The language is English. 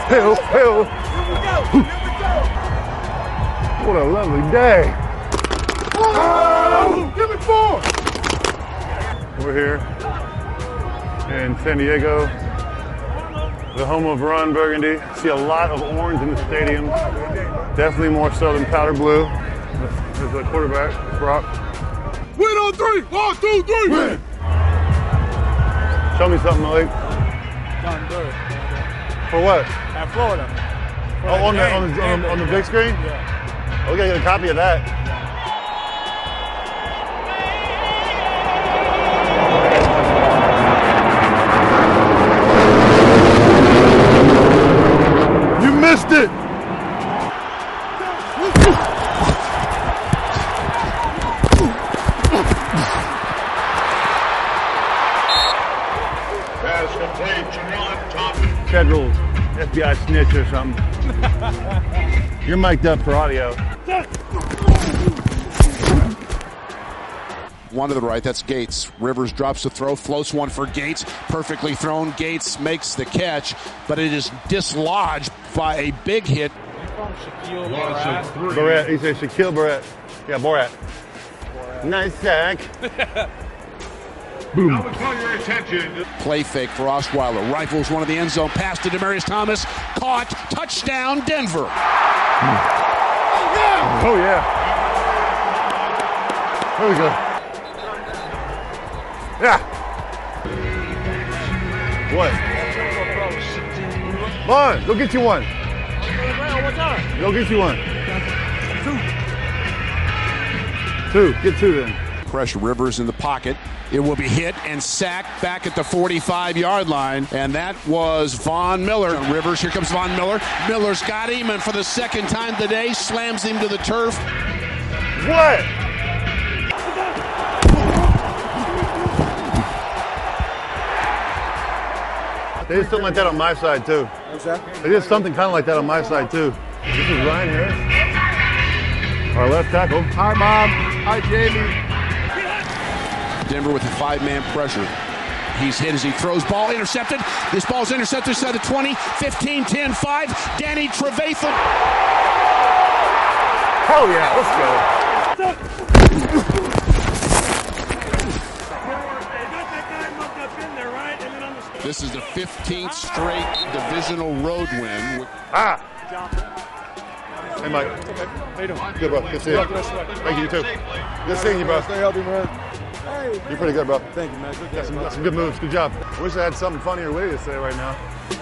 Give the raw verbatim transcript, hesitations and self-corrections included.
Hill, hill. What a lovely day. Oh, give me four. We're here in San Diego, the home of Ron Burgundy. See a lot of orange in the stadium. Definitely more so than powder blue. There's the quarterback, Brock. Win on three. One, two, three. Win. Show me something, Malik. Done good. For what? At Florida. For Oh, on the, game. on, the, on, the, on the big screen? Yeah. Oh, we gotta get a copy of that. You missed it! Pass complete. Jamel Thompson. Federal F B I snitch or something. You're mic'd up for audio. One to the right, that's Gates. Rivers drops the throw, floats one for Gates. Perfectly thrown. Gates makes the catch, but it is dislodged by a big hit. Shaquille Barrett. Barrett, he said Shaquille Barrett. Yeah, Borat. Borat. Nice sack. Boom. I would call your attention. Play fake for Osweiler. Rifles one of the end zone. Pass to Demaryius Thomas. Caught. Touchdown, Denver. Oh, yeah. There we go. Yeah. What? Vaughn, go get you one. Go get you one. Two. Two. Get two then. Pressure. Rivers in the pocket. It will be hit and sacked back at the forty-five-yard line, and that was Von Miller. Rivers, here comes Von Miller. Miller's got him, and for the second time today, slams him to the turf. What? They did something like that on my side, too. What's that? They did something kind of like that on my side, too. This is Ryan Harris, our left tackle. Hi, Mom. Hi, Jamie. Denver with a five-man pressure. He's hit as he throws. Ball intercepted. This ball's intercepted inside the twenty, fifteen, ten, five. Danny Trevathan. Hell yeah, let's go. This is the fifteenth straight divisional road win. Ah! Hey, Mike. How you doing? Good, bro. Good seeing you. Thank you, you too. Good seeing you, bro. Stay healthy, man. Hey. You're pretty good, bro. Thank you, man. Good Got some, game. got some good moves. Good job. I wish I had something funny or witty to say right now.